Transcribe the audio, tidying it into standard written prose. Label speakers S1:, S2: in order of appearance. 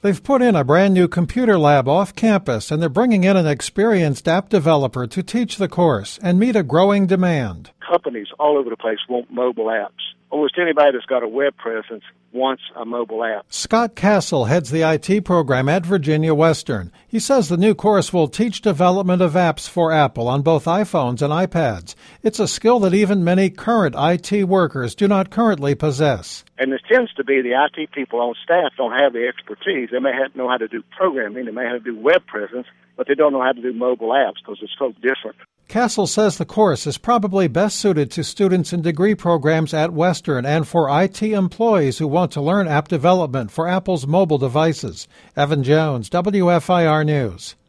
S1: They've put in a brand new computer lab off campus, and they're bringing in an experienced app developer to teach the course and meet a growing demand.
S2: Companies all over the place want mobile apps. Almost anybody that's got a web presence wants a mobile app.
S1: Scott Castle heads the IT program at Virginia Western. He says the new course will teach development of apps for Apple on both iPhones and iPads. It's a skill that even many current IT workers do not currently possess.
S2: And it tends to be the IT people on staff don't have the expertise. They may know how to do programming, they may have to do web presence, but they don't know how to do mobile apps because it's so different.
S1: Castle says the course is probably best suited to students in degree programs at Western and for IT employees who want to learn app development for Apple's mobile devices. Evan Jones, WFIR News.